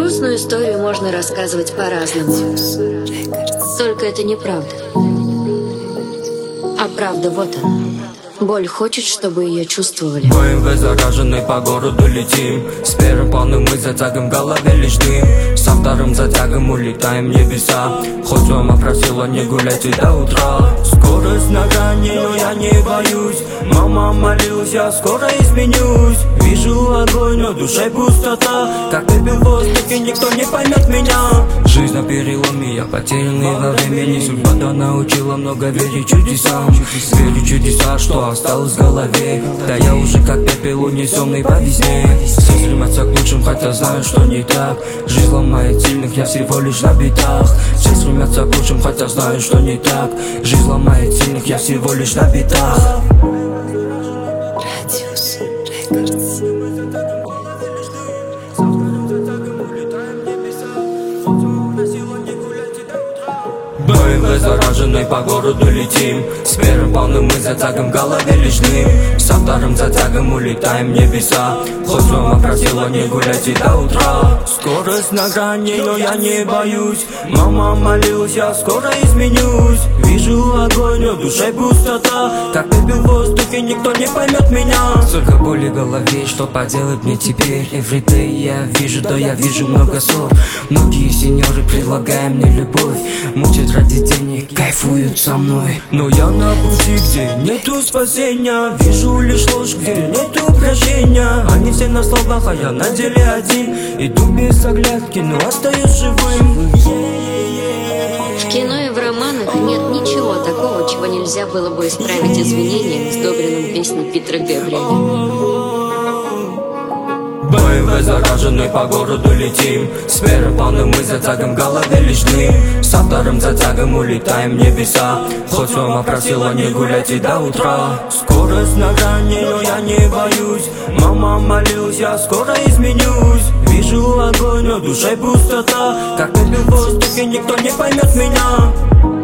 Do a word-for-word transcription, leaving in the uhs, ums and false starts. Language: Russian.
Грустную историю можно рассказывать по-разному. Только это неправда. А правда вот она. Боль хочет, чтобы ее чувствовали. бэ эм вэ зараженный, по городу летим. С первым полным мы затягом в голове лишь дым. Со вторым затягом улетаем в небеса. Хоть мама просила не гулять и до утра. Скорость на грани, но я не боюсь. Мама молилась, я скоро изменюсь. Вижу огонь, но в душе пустота. Как пепел в воздухе, никто не поймет меня. Жизнь на переломе, я потерянный во времени. Судьба научила много верить чудесам. Верю в чудеса, что осталось в голове. Да я уже как пепел, унесенный по весне. Все стремятся к лучшим, хотя знают, что не так. Жизнь ломает сильных, я всего лишь на битах. Все стремятся к лучшим, хотя знают, что не так. Жизнь ломает сильных, я всего лишь на битах. бэ эм вэ зараженный, по городу летим. С первым полным мы затягом в голове лишь дым. Со вторым затягом улетаем в небеса. Хоть мама просила не гулять и до утра. Скорость на грани, но я не боюсь. Мама молилась, я скоро изменюсь. Вижу огонь, но в душе пустота. Как пепел в воздухе, никто не поймет меня. Столько боли в голове, что поделать мне теперь. Everyday я вижу, да я вижу много ссор. Многие сеньоры, предлагая мне любовь, мучат ради денег, кайфуют со мной. Но я на пути, где нету спасения. Вижу лишь ложь, где нету прощения. Они все на словах, а я на деле один. Иду без оглядки, но остаюсь живым. В кино и в романах нет ничего такого, чего нельзя было бы исправить извинением, сдобренным песней Питера Габриэля. бэ эм вэ зараженный, по городу летим. С первым полным мы затягом в голове лишь дым. Со вторым затягом улетаем в небеса. Хоть мама просила не гулять и до утра. Скорость на грани, но я не боюсь. Мама молилась, я скоро изменюсь. Вижу огонь, но в душе пустота. Как пепел в воздухе, никто не поймет меня.